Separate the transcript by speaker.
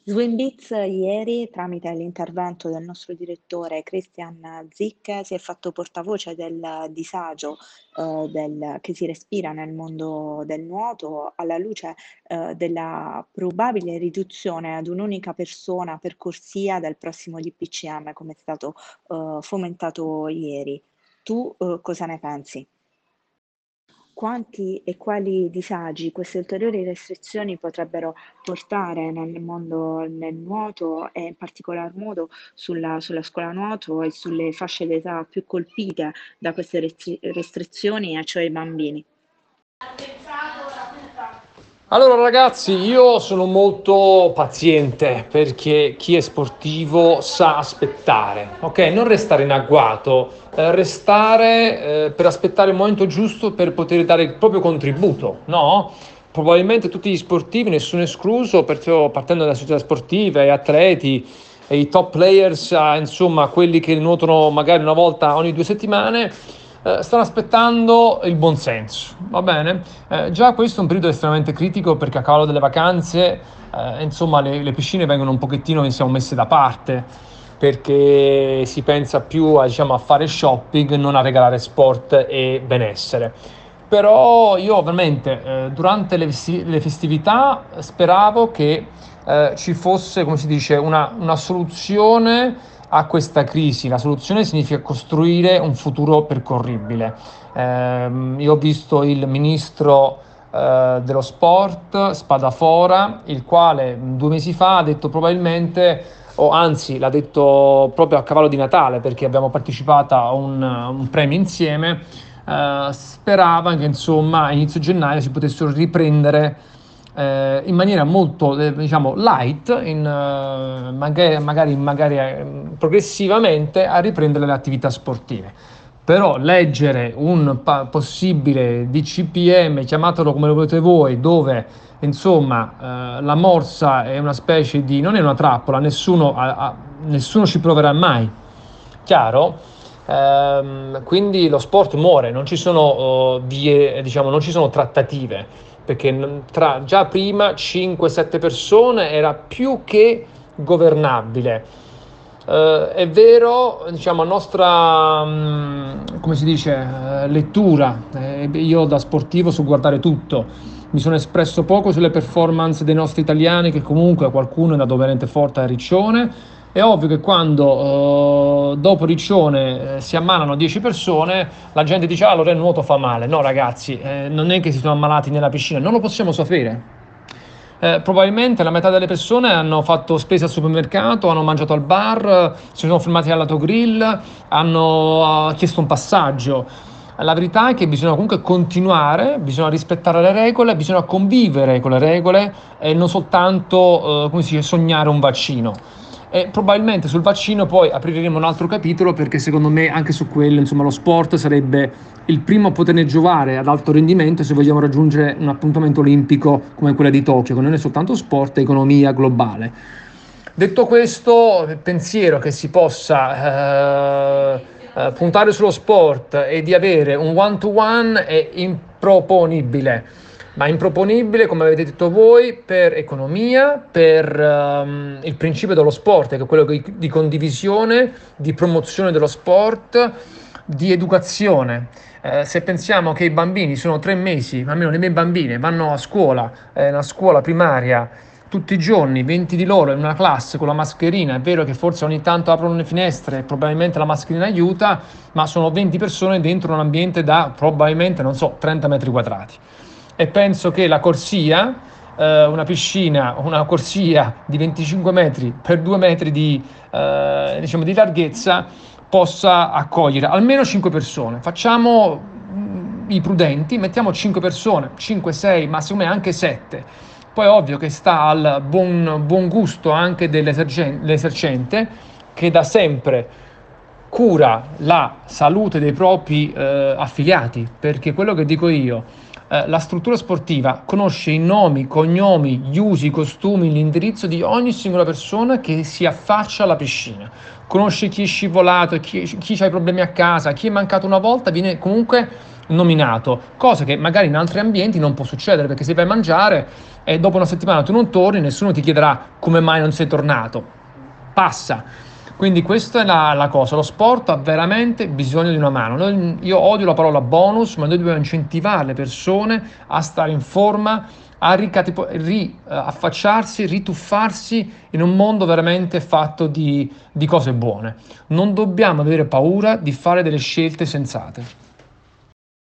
Speaker 1: Swim Beats ieri, tramite l'intervento del nostro direttore Christian Zick, si è fatto portavoce del disagio, che si respira nel mondo del nuoto, alla luce, della probabile riduzione ad un'unica persona per corsia del prossimo DPCM, come è stato, fomentato ieri. Tu, cosa ne pensi? Quanti e quali disagi queste ulteriori restrizioni potrebbero portare nel nuoto e in particolar modo sulla scuola nuoto e sulle fasce d'età più colpite da queste restrizioni, e cioè i bambini?
Speaker 2: Allora ragazzi, io sono molto paziente perché chi è sportivo sa aspettare, ok? Non restare in agguato, restare per aspettare il momento giusto per poter dare il proprio contributo, no? Probabilmente tutti gli sportivi, nessuno escluso, perciò partendo dalle società sportive, gli atleti, e i top players, insomma quelli che nuotano magari una volta ogni 2 settimane, stanno aspettando il buon senso, va bene? Già questo è un periodo estremamente critico perché a cavallo delle vacanze, insomma, le piscine vengono un pochettino, diciamo, messe da parte perché si pensa più a, diciamo, a fare shopping, non a regalare sport e benessere. Però io veramente durante le festività speravo che ci fosse, come si dice, una soluzione a questa crisi. La soluzione significa costruire un futuro percorribile. Io ho visto il ministro dello sport, Spadafora, il quale 2 mesi fa ha detto probabilmente, o anzi l'ha detto proprio a cavallo di Natale perché abbiamo partecipato a un premio insieme, sperava che insomma a inizio gennaio si potessero riprendere in maniera molto diciamo light, magari progressivamente a riprendere le attività sportive. Però leggere un possibile DCPM, chiamatelo come lo volete voi, dove insomma la morsa è una specie di, non è una trappola, nessuno ci proverà mai, chiaro? Quindi lo sport muore, non ci sono vie, diciamo, non ci sono trattative, perché già prima 5-7 persone era più che governabile. È vero, diciamo, a nostra, come si dice, lettura, io da sportivo so guardare tutto, mi sono espresso poco sulle performance dei nostri italiani, che comunque qualcuno è andato veramente forte a Riccione. È ovvio che quando dopo Riccione si ammalano 10 persone, la gente dice: "Ah, allora il nuoto fa male". No, ragazzi, non è che si sono ammalati nella piscina, non lo possiamo sapere. Probabilmente la metà delle persone hanno fatto spesa al supermercato, hanno mangiato al bar, si sono fermati all'autogrill, hanno chiesto un passaggio. La verità è che bisogna comunque continuare, bisogna rispettare le regole, bisogna convivere con le regole e non soltanto, come si dice, sognare un vaccino. E probabilmente sul vaccino poi apriremo un altro capitolo perché secondo me anche su quello, insomma, lo sport sarebbe il primo a poterne giovare ad alto rendimento se vogliamo raggiungere un appuntamento olimpico come quella di Tokyo, che non è soltanto sport, è economia globale. Detto questo, il pensiero che si possa puntare sullo sport e di avere un one-to-one è improponibile, ma improponibile, come avete detto voi, per economia, per il principio dello sport, che è quello di condivisione, di promozione dello sport, di educazione. Se pensiamo che i bambini sono 3 mesi, almeno le mie bambine vanno a scuola, una scuola primaria, tutti i giorni, 20 di loro in una classe con la mascherina, è vero che forse ogni tanto aprono le finestre e probabilmente la mascherina aiuta, ma sono 20 persone dentro un ambiente da probabilmente, non so, 30 metri quadrati. E penso che la corsia, una corsia di 25 metri per 2 metri diciamo, di larghezza, possa accogliere almeno 5 persone. Facciamo i prudenti, mettiamo 5 persone, 5, 6, ma secondo me anche 7. Poi è ovvio che sta al buon gusto anche dell'esercente, che da sempre cura la salute dei propri affiliati, perché quello che dico io, la struttura sportiva conosce i nomi, i cognomi, gli usi, i costumi, l'indirizzo di ogni singola persona che si affaccia alla piscina. Conosce chi è scivolato, chi ha i problemi a casa, chi è mancato una volta, viene comunque nominato, cosa che magari in altri ambienti non può succedere, perché se vai a mangiare e dopo una settimana tu non torni, nessuno ti chiederà come mai non sei tornato. Passa. Quindi questa è la cosa, lo sport ha veramente bisogno di una mano. Io odio la parola bonus, ma noi dobbiamo incentivare le persone a stare in forma, a affacciarsi, rituffarsi in un mondo veramente fatto di cose buone. Non dobbiamo avere paura di fare delle scelte sensate.